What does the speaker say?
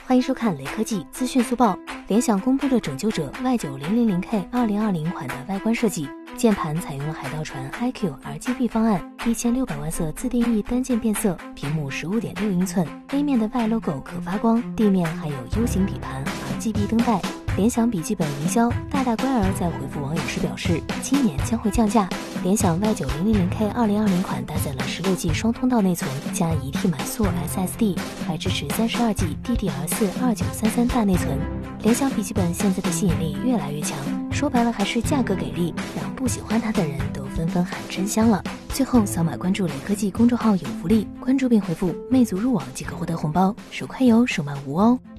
欢迎收看雷科技资讯速报。联想公布了拯救者 Y9000K 2020款的外观设计，键盘采用了海盗船 iQ RGB 方案，1600万色自定义单键变色，屏幕15.6英寸 ，A 面的 Y logo 可发光，地面还有 U 型底盘 RGB 灯带。联想笔记本营销大乖儿在回复网友时表示，今年将会降价。联想 Y9000K 2020款搭载了16G 双通道内存加1T 满速 SSD， 还支持32G DDR4 2933大内存。联想笔记本现在的吸引力越来越强，说白了还是价格给力，让不喜欢它的人都纷纷喊真香了。最后扫码关注雷科技公众号有福利，关注并回复魅族入网即可获得红包，手快有手慢无哦。